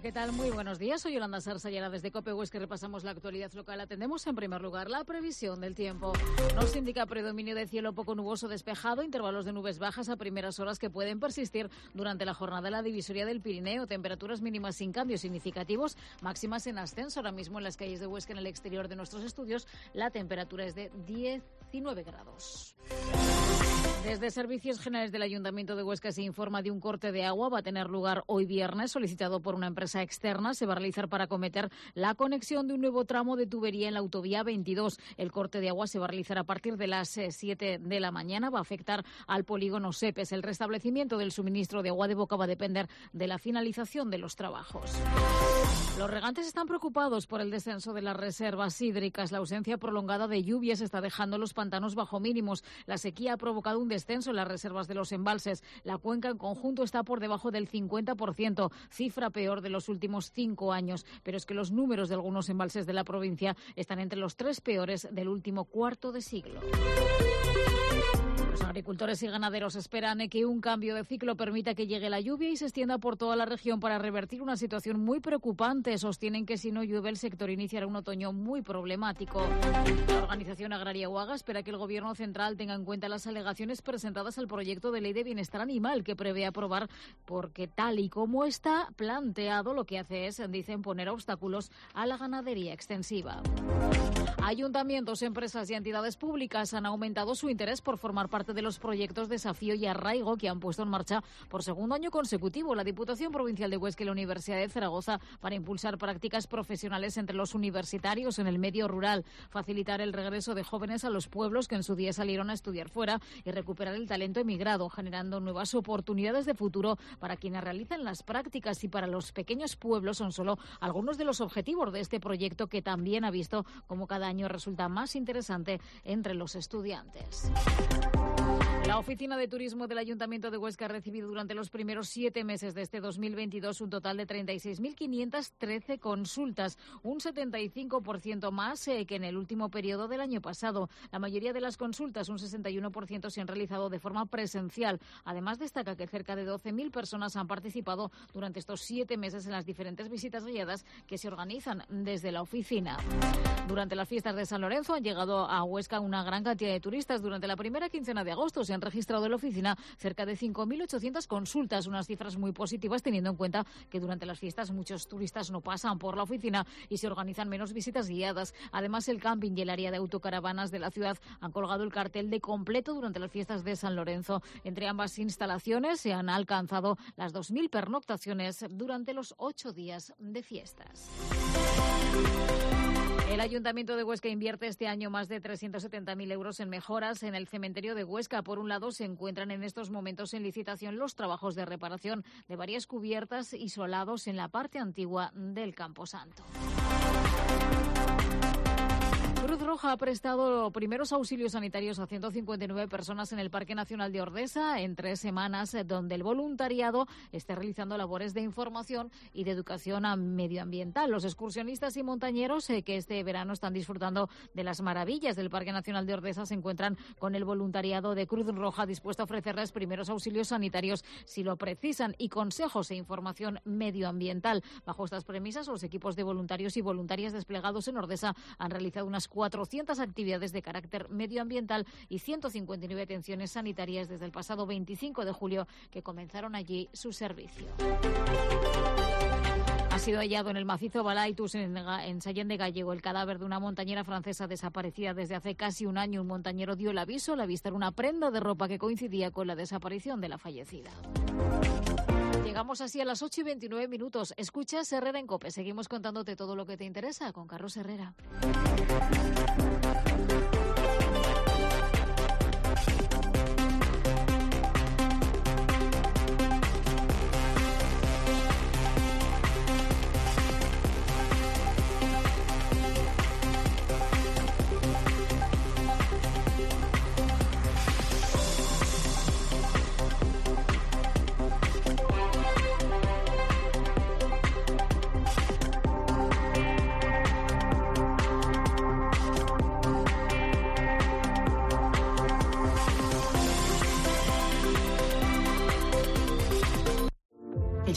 ¿qué tal? Muy buenos días. Soy Yolanda Sarsayera desde COPE Huesca, que repasamos la actualidad local. Atendemos en primer lugar la previsión del tiempo. Nos indica predominio de cielo poco nuboso despejado, intervalos de nubes bajas a primeras horas que pueden persistir durante la jornada en la divisoria del Pirineo. Temperaturas mínimas sin cambios significativos, máximas en ascenso. Ahora mismo en las calles de Huesca, en el exterior de nuestros estudios, la temperatura es de 19 grados. Desde Servicios Generales del Ayuntamiento de Huesca se informa de un corte de agua. Va a tener lugar hoy viernes, solicitado por una empresa externa. Se va a realizar para acometer la conexión de un nuevo tramo de tubería en la autovía 22. El corte de agua se va a realizar a partir de las 7 de la mañana. Va a afectar al polígono Sepes. El restablecimiento del suministro de agua de boca va a depender de la finalización de los trabajos. Los regantes están preocupados por el descenso de las reservas hídricas. La ausencia prolongada de lluvias está dejando los pantanos bajo mínimos. La sequía ha provocado un descenso en las reservas de los embalses. La cuenca en conjunto está por debajo del 50%, cifra peor de los últimos 5 años. Pero es que los números de algunos embalses de la provincia están entre los 3 peores del último cuarto de siglo. Los agricultores y ganaderos esperan que un cambio de ciclo permita que llegue la lluvia y se extienda por toda la región para revertir una situación muy preocupante. Sostienen que si no llueve el sector iniciará un otoño muy problemático. La Organización Agraria UAGA espera que el Gobierno central tenga en cuenta las alegaciones presentadas al proyecto de ley de bienestar animal que prevé aprobar, porque tal y como está planteado lo que hace es, dicen, poner obstáculos a la ganadería extensiva. Ayuntamientos, empresas y entidades públicas han aumentado su interés por formar parte de los proyectos Desafío y Arraigo que han puesto en marcha por segundo año consecutivo la Diputación Provincial de Huesca y la Universidad de Zaragoza para impulsar prácticas profesionales entre los universitarios en el medio rural, facilitar el regreso de jóvenes a los pueblos que en su día salieron a estudiar fuera y recuperar el talento emigrado, generando nuevas oportunidades de futuro para quienes realizan las prácticas. Y para los pequeños pueblos son solo algunos de los objetivos de este proyecto, que también ha visto cómo cada año resulta más interesante entre los estudiantes. La Oficina de Turismo del Ayuntamiento de Huesca ha recibido durante los primeros 7 meses de este 2022 un total de 36.513 consultas, un 75% más que en el último periodo del año pasado. La mayoría de las consultas, un 61%, se han realizado de forma presencial. Además, destaca que cerca de 12.000 personas han participado durante estos 7 meses en las diferentes visitas guiadas que se organizan desde la oficina. Durante las fiestas de San Lorenzo han llegado a Huesca una gran cantidad de turistas. Durante la primera quincena de agosto se han registrado en la oficina cerca de 5.800 consultas, unas cifras muy positivas teniendo en cuenta que durante las fiestas muchos turistas no pasan por la oficina y se organizan menos visitas guiadas. Además, el camping y el área de autocaravanas de la ciudad han colgado el cartel de completo durante las fiestas de San Lorenzo. Entre ambas instalaciones se han alcanzado las 2.000 pernoctaciones durante los 8 días de fiestas. El Ayuntamiento de Huesca invierte este año más de 370.000 euros en mejoras en el cementerio de Huesca. Por un lado, se encuentran en estos momentos en licitación los trabajos de reparación de varias cubiertas y solados en la parte antigua del Camposanto. Cruz Roja ha prestado primeros auxilios sanitarios a 159 personas en el Parque Nacional de Ordesa en 3 semanas, donde el voluntariado está realizando labores de información y de educación medioambiental. Los excursionistas y montañeros que este verano están disfrutando de las maravillas del Parque Nacional de Ordesa se encuentran con el voluntariado de Cruz Roja dispuesto a ofrecerles primeros auxilios sanitarios si lo precisan y consejos e información medioambiental. Bajo estas premisas, los equipos de voluntarios y voluntarias desplegados en Ordesa han realizado unas 400 actividades de carácter medioambiental y 159 atenciones sanitarias desde el pasado 25 de julio que comenzaron allí su servicio. Ha sido hallado en el macizo Balaitus, en Sallén de Gallego, el cadáver de una montañera francesa desaparecida desde hace casi un año. Un montañero dio el aviso al avistar una prenda de ropa que coincidía con la desaparición de la fallecida. Llegamos así a las 8:29. Escuchas Herrera en COPE. Seguimos contándote todo lo que te interesa con Carlos Herrera.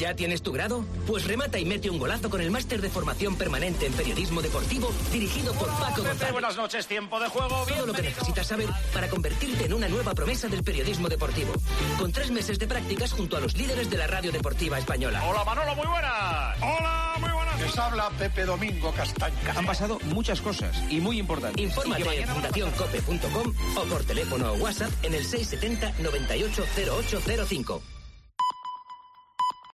¿Ya tienes tu grado? Pues remata y mete un golazo con el máster de formación permanente en periodismo deportivo dirigido por Paco González. Buenas noches, tiempo de juego. Todo lo que necesitas saber para convertirte en una nueva promesa del periodismo deportivo. Con 3 meses de prácticas junto a los líderes de la radio deportiva española. Hola Manolo, muy buenas. Hola, muy buenas. Les habla Pepe Domingo Castaño. Han pasado muchas cosas y muy importantes. Infórmate en fundacioncope.com o por teléfono o WhatsApp en el 670 980805.